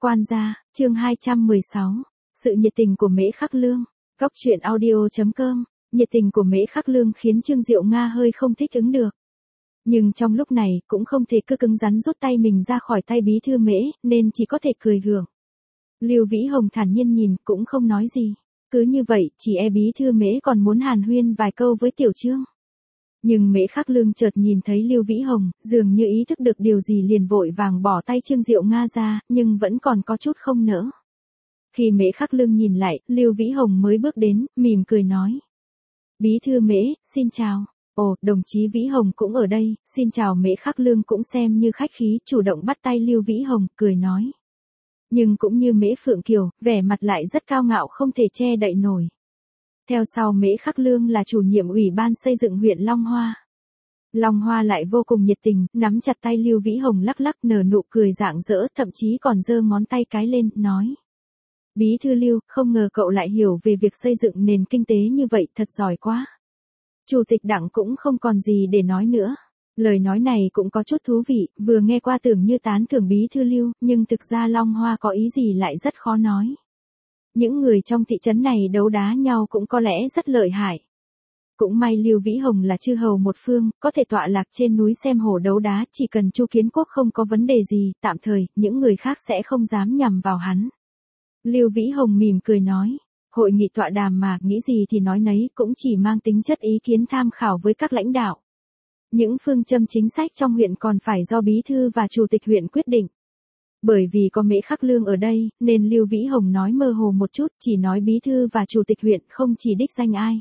Quan gia, chương 216. Sự nhiệt tình của Mễ Khắc Lương. Góc truyện audio.com. Nhiệt tình của Mễ Khắc Lương khiến Trương Diệu Nga hơi không thích ứng được. Nhưng trong lúc này cũng không thể cứ cứng rắn rút tay mình ra khỏi tay bí thư Mễ, nên chỉ có thể cười gượng. Lưu Vĩ Hồng thản nhiên nhìn cũng không nói gì. Cứ như vậy, chỉ bí thư Mễ còn muốn hàn huyên vài câu với Tiểu Trương. Nhưng Mễ Khắc Lương chợt nhìn thấy Lưu Vĩ Hồng, dường như ý thức được điều gì liền vội vàng bỏ tay Trương Diệu Nga ra, nhưng vẫn còn có chút không nỡ. Khi Mễ Khắc Lương nhìn lại, Lưu Vĩ Hồng mới bước đến, mỉm cười nói. Bí thư Mễ, xin chào. Ồ, đồng chí Vĩ Hồng cũng ở đây, xin chào. Mễ Khắc Lương cũng xem như khách khí, chủ động bắt tay Lưu Vĩ Hồng, cười nói. Nhưng cũng như Mễ Phượng Kiều, vẻ mặt lại rất cao ngạo không thể che đậy nổi. Theo sau Mễ Khắc Lương là chủ nhiệm ủy ban xây dựng huyện Long Hoa. Long Hoa lại vô cùng nhiệt tình, nắm chặt tay Lưu Vĩ Hồng lắc lắc nở nụ cười rạng rỡ, thậm chí còn giơ ngón tay cái lên, nói. Bí thư Lưu, không ngờ cậu lại hiểu về việc xây dựng nền kinh tế như vậy, thật giỏi quá. Chủ tịch Đảng cũng không còn gì để nói nữa. Lời nói này cũng có chút thú vị, vừa nghe qua tưởng như tán thưởng bí thư Lưu, nhưng thực ra Long Hoa có ý gì lại rất khó nói. Những người trong thị trấn này đấu đá nhau cũng có lẽ rất lợi hại. Cũng may Lưu Vĩ Hồng là chư hầu một phương, có thể tọa lạc trên núi xem hổ đấu đá, chỉ cần Chu Kiến Quốc không có vấn đề gì, tạm thời, những người khác sẽ không dám nhằm vào hắn. Lưu Vĩ Hồng mỉm cười nói, hội nghị tọa đàm mà, nghĩ gì thì nói nấy, cũng chỉ mang tính chất ý kiến tham khảo với các lãnh đạo. Những phương châm chính sách trong huyện còn phải do bí thư và chủ tịch huyện quyết định. Bởi vì có Mễ Khắc Lương ở đây, nên Lưu Vĩ Hồng nói mơ hồ một chút, chỉ nói bí thư và chủ tịch huyện, không chỉ đích danh ai.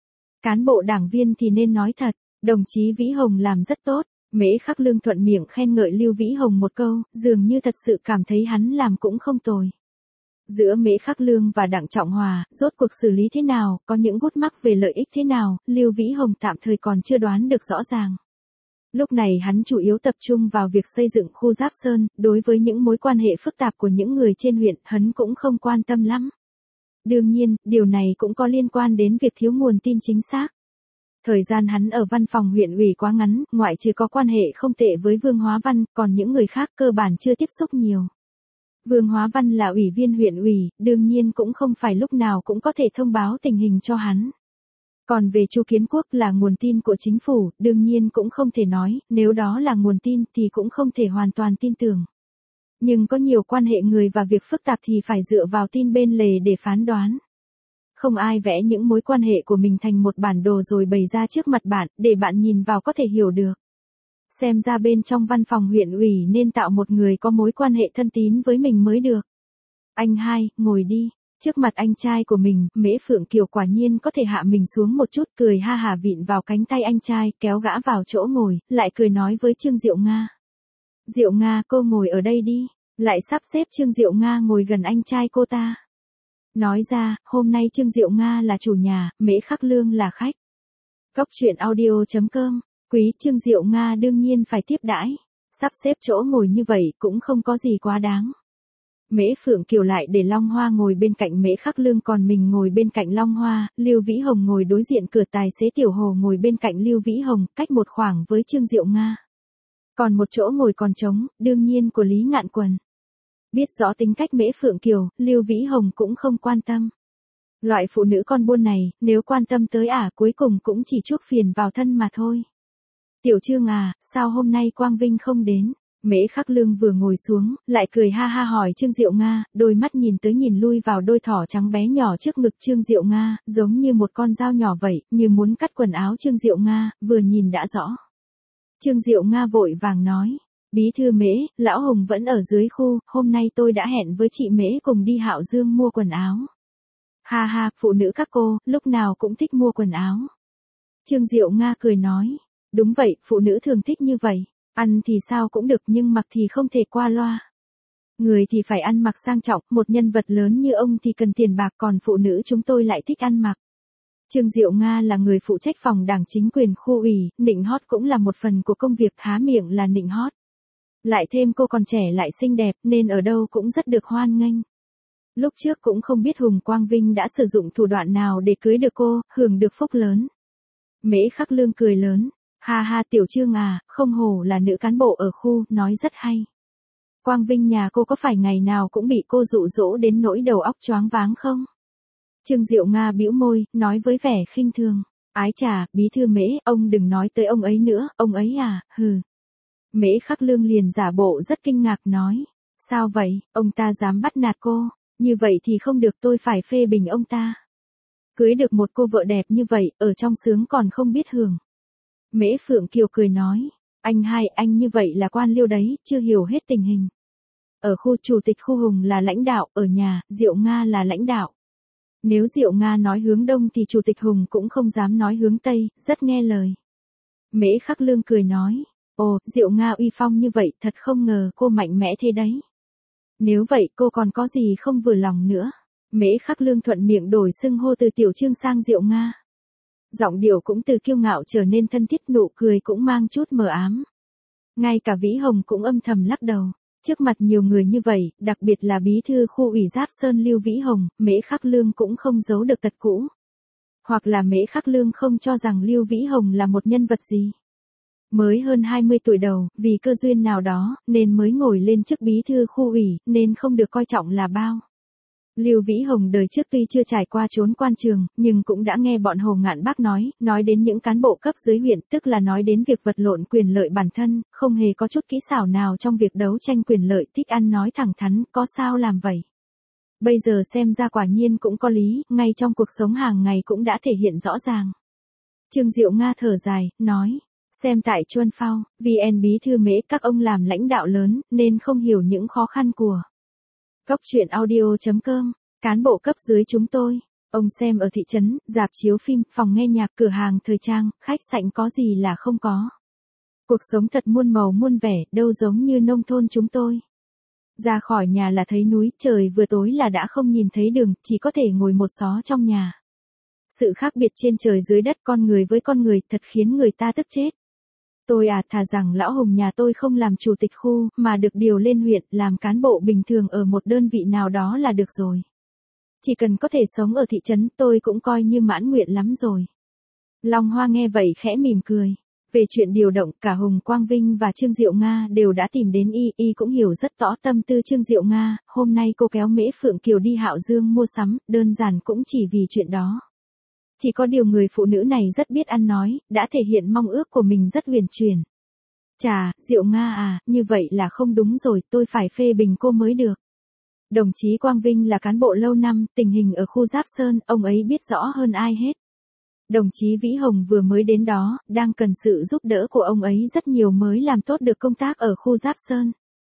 Cán bộ đảng viên thì nên nói thật, đồng chí Vĩ Hồng làm rất tốt. Mễ Khắc Lương thuận miệng khen ngợi Lưu Vĩ Hồng một câu, dường như thật sự cảm thấy hắn làm cũng không tồi. Giữa Mễ Khắc Lương và Đặng Trọng Hòa, rốt cuộc xử lý thế nào, có những gút mắc về lợi ích thế nào, Lưu Vĩ Hồng tạm thời còn chưa đoán được rõ ràng. Lúc này hắn chủ yếu tập trung vào việc xây dựng khu Giáp Sơn, đối với những mối quan hệ phức tạp của những người trên huyện, hắn cũng không quan tâm lắm. Đương nhiên, điều này cũng có liên quan đến việc thiếu nguồn tin chính xác. Thời gian hắn ở văn phòng huyện ủy quá ngắn, ngoại trừ có quan hệ không tệ với Vương Hóa Văn, còn những người khác cơ bản chưa tiếp xúc nhiều. Vương Hóa Văn là ủy viên huyện ủy, đương nhiên cũng không phải lúc nào cũng có thể thông báo tình hình cho hắn. Còn về Chu Kiến Quốc là nguồn tin của chính phủ, đương nhiên cũng không thể nói, nếu đó là nguồn tin thì cũng không thể hoàn toàn tin tưởng. Nhưng có nhiều quan hệ người và việc phức tạp thì phải dựa vào tin bên lề để phán đoán. Không ai vẽ những mối quan hệ của mình thành một bản đồ rồi bày ra trước mặt bạn, để bạn nhìn vào có thể hiểu được. Xem ra bên trong văn phòng huyện ủy nên tạo một người có mối quan hệ thân tín với mình mới được. Anh hai, ngồi đi. Trước mặt anh trai của mình, Mễ Phượng Kiều quả nhiên có thể hạ mình xuống một chút, cười ha hả vịn vào cánh tay anh trai, kéo gã vào chỗ ngồi, lại cười nói với Trương Diệu Nga. Diệu Nga, cô ngồi ở đây đi. Lại sắp xếp Trương Diệu Nga ngồi gần anh trai cô ta. Nói ra, hôm nay Trương Diệu Nga là chủ nhà, Mễ Khắc Lương là khách. Góc truyện audio.com. Quý Trương Diệu Nga đương nhiên phải tiếp đãi. Sắp xếp chỗ ngồi như vậy cũng không có gì quá đáng. Mễ Phượng Kiều lại để Long Hoa ngồi bên cạnh Mễ Khắc Lương, còn mình ngồi bên cạnh Long Hoa, Lưu Vĩ Hồng ngồi đối diện cửa, tài xế Tiểu Hồ ngồi bên cạnh Lưu Vĩ Hồng, cách một khoảng với Trương Diệu Nga. Còn một chỗ ngồi còn trống, đương nhiên của Lý Ngạn Quần. Biết rõ tính cách Mễ Phượng Kiều, Lưu Vĩ Hồng cũng không quan tâm. Loại phụ nữ con buôn này, nếu quan tâm tới cuối cùng cũng chỉ chuốc phiền vào thân mà thôi. Tiểu Trương sao hôm nay Quang Vinh không đến? Mễ Khắc Lương vừa ngồi xuống, lại cười ha ha hỏi Trương Diệu Nga, đôi mắt nhìn tới nhìn lui vào đôi thỏ trắng bé nhỏ trước ngực Trương Diệu Nga, giống như một con dao nhỏ vậy, như muốn cắt quần áo Trương Diệu Nga, vừa nhìn đã rõ. Trương Diệu Nga vội vàng nói, bí thư Mễ, lão Hùng vẫn ở dưới khu, hôm nay tôi đã hẹn với chị Mễ cùng đi Hạo Dương mua quần áo. Ha ha, phụ nữ các cô, lúc nào cũng thích mua quần áo. Trương Diệu Nga cười nói, đúng vậy, phụ nữ thường thích như vậy. Ăn thì sao cũng được nhưng mặc thì không thể qua loa. Người thì phải ăn mặc sang trọng, một nhân vật lớn như ông thì cần tiền bạc, còn phụ nữ chúng tôi lại thích ăn mặc. Trương Diệu Nga là người phụ trách phòng đảng chính quyền khu ủy, nịnh hót cũng là một phần của công việc, há miệng là nịnh hót. Lại thêm cô còn trẻ lại xinh đẹp nên ở đâu cũng rất được hoan nghênh. Lúc trước cũng không biết Hùng Quang Vinh đã sử dụng thủ đoạn nào để cưới được cô, hưởng được phúc lớn. Mễ Khắc Lương cười lớn. Ha ha, Tiểu Trương không hổ là nữ cán bộ ở khu, nói rất hay. Quang Vinh nhà cô có phải ngày nào cũng bị cô dụ dỗ đến nỗi đầu óc choáng váng không? Trương Diệu Nga bĩu môi, nói với vẻ khinh thường. Ái chà, bí thư Mễ, ông đừng nói tới ông ấy nữa, ông ấy à, hừ. Mễ Khắc Lương liền giả bộ rất kinh ngạc nói. Sao vậy, ông ta dám bắt nạt cô, như vậy thì không được, tôi phải phê bình ông ta. Cưới được một cô vợ đẹp như vậy, ở trong xướng còn không biết hưởng. Mễ Phượng Kiều cười nói. Anh như vậy là quan liêu đấy, chưa hiểu hết tình hình. Ở khu chủ tịch khu Hùng là lãnh đạo, ở nhà, Diệu Nga là lãnh đạo. Nếu Diệu Nga nói hướng đông thì chủ tịch Hùng cũng không dám nói hướng tây, rất nghe lời. Mễ Khắc Lương cười nói. Ồ, Diệu Nga uy phong như vậy, thật không ngờ cô mạnh mẽ thế đấy. Nếu vậy cô còn có gì không vừa lòng nữa? Mễ Khắc Lương thuận miệng đổi xưng hô từ Tiểu Trương sang Diệu Nga. Giọng điệu cũng từ kiêu ngạo trở nên thân thiết, nụ cười cũng mang chút mờ ám. Ngay cả Vĩ Hồng cũng âm thầm lắc đầu. Trước mặt nhiều người như vậy, đặc biệt là bí thư khu ủy Giáp Sơn Lưu Vĩ Hồng, Mễ Khắc Lương cũng không giấu được tật cũ. Hoặc là Mễ Khắc Lương không cho rằng Lưu Vĩ Hồng là một nhân vật gì. Mới hơn 20 tuổi đầu, vì cơ duyên nào đó, nên mới ngồi lên chức bí thư khu ủy, nên không được coi trọng là bao. Lưu Vĩ Hồng đời trước tuy chưa trải qua trốn quan trường, nhưng cũng đã nghe bọn Hồ Ngạn Bác nói đến những cán bộ cấp dưới huyện, tức là nói đến việc vật lộn quyền lợi bản thân, không hề có chút kỹ xảo nào trong việc đấu tranh quyền lợi, thích ăn nói thẳng thắn, có sao làm vậy. Bây giờ xem ra quả nhiên cũng có lý, ngay trong cuộc sống hàng ngày cũng đã thể hiện rõ ràng. Trương Diệu Nga thở dài, nói, xem tại Chuân Phao, VN bí thư Mễ, các ông làm lãnh đạo lớn, nên không hiểu những khó khăn của Cốc truyện audio.com, cán bộ cấp dưới chúng tôi. Ông xem ở thị trấn, rạp chiếu phim, phòng nghe nhạc, cửa hàng thời trang, khách sạn có gì là không có. Cuộc sống thật muôn màu muôn vẻ, đâu giống như nông thôn chúng tôi. Ra khỏi nhà là thấy núi, trời vừa tối là đã không nhìn thấy đường, chỉ có thể ngồi một xó trong nhà. Sự khác biệt trên trời dưới đất, con người với con người, thật khiến người ta tức chết. Tôi thà rằng lão Hùng nhà tôi không làm chủ tịch khu, mà được điều lên huyện, làm cán bộ bình thường ở một đơn vị nào đó là được rồi. Chỉ cần có thể sống ở thị trấn, tôi cũng coi như mãn nguyện lắm rồi. Long Hoa nghe vậy khẽ mỉm cười. Về chuyện điều động, cả Hùng Quang Vinh và Trương Diệu Nga đều đã tìm đến y cũng hiểu rất rõ tâm tư Trương Diệu Nga, hôm nay cô kéo Mễ Phượng Kiều đi Hạo Dương mua sắm, đơn giản cũng chỉ vì chuyện đó. Chỉ có điều người phụ nữ này rất biết ăn nói, đã thể hiện mong ước của mình rất huyền chuyển. Chà, Diệu Nga như vậy là không đúng rồi, tôi phải phê bình cô mới được. Đồng chí Quang Vinh là cán bộ lâu năm, tình hình ở khu Giáp Sơn, ông ấy biết rõ hơn ai hết. Đồng chí Vĩ Hồng vừa mới đến đó, đang cần sự giúp đỡ của ông ấy rất nhiều mới làm tốt được công tác ở khu Giáp Sơn.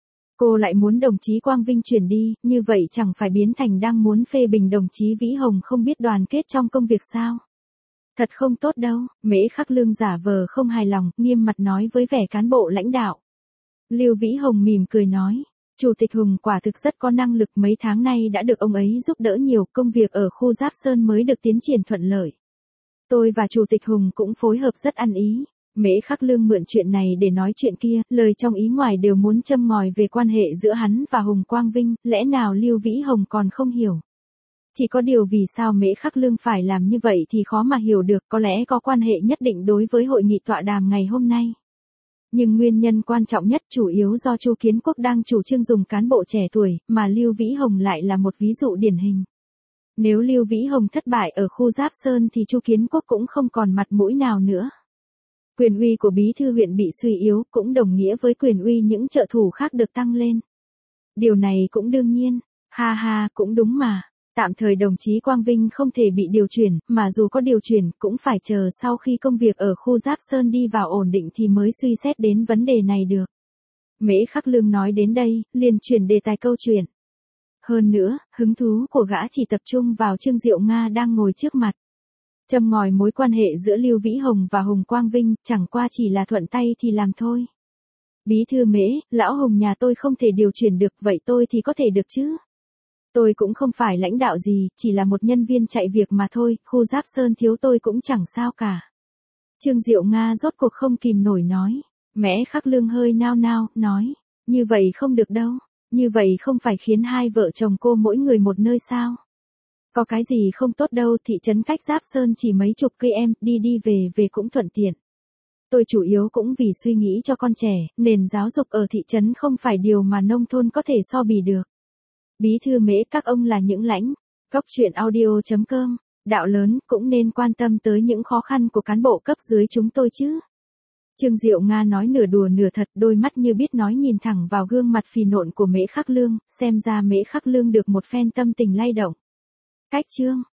Cô lại muốn đồng chí Quang Vinh chuyển đi, như vậy chẳng phải biến thành đang muốn phê bình đồng chí Vĩ Hồng không biết đoàn kết trong công việc sao? Thật không tốt đâu, Mễ Khắc Lương giả vờ không hài lòng, nghiêm mặt nói với vẻ cán bộ lãnh đạo. Lưu Vĩ Hồng mỉm cười nói, Chủ tịch Hùng quả thực rất có năng lực, mấy tháng nay đã được ông ấy giúp đỡ nhiều, công việc ở khu Giáp Sơn mới được tiến triển thuận lợi. Tôi và Chủ tịch Hùng cũng phối hợp rất ăn ý. Mễ Khắc Lương mượn chuyện này để nói chuyện kia, lời trong ý ngoài đều muốn châm ngòi về quan hệ giữa hắn và Hùng Quang Vinh, lẽ nào Lưu Vĩ Hồng còn không hiểu. Chỉ có điều vì sao Mễ Khắc Lương phải làm như vậy thì khó mà hiểu được, có lẽ có quan hệ nhất định đối với hội nghị tọa đàm ngày hôm nay. Nhưng nguyên nhân quan trọng nhất chủ yếu do Chu Kiến Quốc đang chủ trương dùng cán bộ trẻ tuổi, mà Lưu Vĩ Hồng lại là một ví dụ điển hình. Nếu Lưu Vĩ Hồng thất bại ở khu Giáp Sơn thì Chu Kiến Quốc cũng không còn mặt mũi nào nữa. Quyền uy của bí thư huyện bị suy yếu cũng đồng nghĩa với quyền uy những trợ thủ khác được tăng lên. Điều này cũng đương nhiên, cũng đúng mà. Tạm thời đồng chí Quang Vinh không thể bị điều chuyển, mà dù có điều chuyển cũng phải chờ sau khi công việc ở khu Giáp Sơn đi vào ổn định thì mới suy xét đến vấn đề này được. Mễ Khắc Lương nói đến đây, liền chuyển đề tài câu chuyện. Hơn nữa, hứng thú của gã chỉ tập trung vào Trương Diệu Nga đang ngồi trước mặt. Châm ngòi mối quan hệ giữa Lưu Vĩ Hồng và Hùng Quang Vinh, chẳng qua chỉ là thuận tay thì làm thôi. Bí thư Mễ, lão Hùng nhà tôi không thể điều chuyển được, vậy tôi thì có thể được chứ? Tôi cũng không phải lãnh đạo gì, chỉ là một nhân viên chạy việc mà thôi, khu Giáp Sơn thiếu tôi cũng chẳng sao cả. Trương Diệu Nga rốt cuộc không kìm nổi nói. Mễ Khắc Lương hơi nao nao, nói, như vậy không được đâu, như vậy không phải khiến hai vợ chồng cô mỗi người một nơi sao? Có cái gì không tốt đâu, thị trấn cách Giáp Sơn chỉ mấy chục cây em, đi về cũng thuận tiện. tôi chủ yếu cũng vì suy nghĩ cho con trẻ, nền giáo dục ở thị trấn không phải điều mà nông thôn có thể so bì được. Bí thư Mễ các ông là những lãnh, Cốc truyện audio.com, đạo lớn cũng nên quan tâm tới những khó khăn của cán bộ cấp dưới chúng tôi chứ. Trương Diệu Nga nói nửa đùa nửa thật, đôi mắt như biết nói nhìn thẳng vào gương mặt phì nộn của Mễ Khắc Lương, xem ra Mễ Khắc Lương được một phen tâm tình lay động. Cách chương